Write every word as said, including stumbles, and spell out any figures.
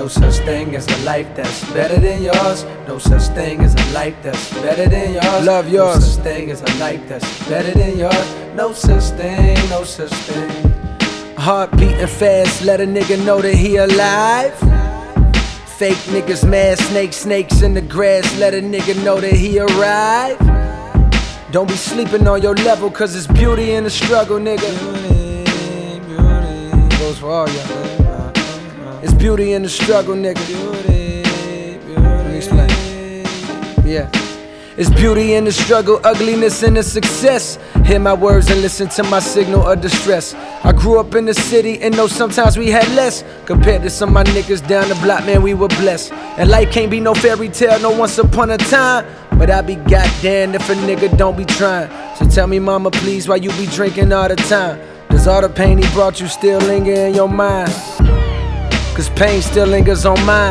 No such thing as a life that's better than yours. No such thing as a life that's better than yours. Love yours. No such thing as a life that's better than yours. No such thing, no such thing. Heart beating fast, let a nigga know that he alive. Fake niggas mad, snakes, snakes in the grass, let a nigga know that he arrived. Don't be sleeping on your level, cause it's beauty in the struggle, nigga. Beauty, beauty. Goes for all y'all. It's beauty in the struggle, nigga. Beauty, beauty. Let me explain. Yeah. It's beauty in the struggle, ugliness in the success. Hear my words and listen to my signal of distress. I grew up in the city and know sometimes we had less. Compared to some of my niggas down the block, man, we were blessed. And life can't be no fairy tale, no once upon a time. But I be goddamn if a nigga don't be trying. So tell me, mama, please, why you be drinking all the time? Does all the pain he brought you still linger in your mind? Cause pain still lingers on mine.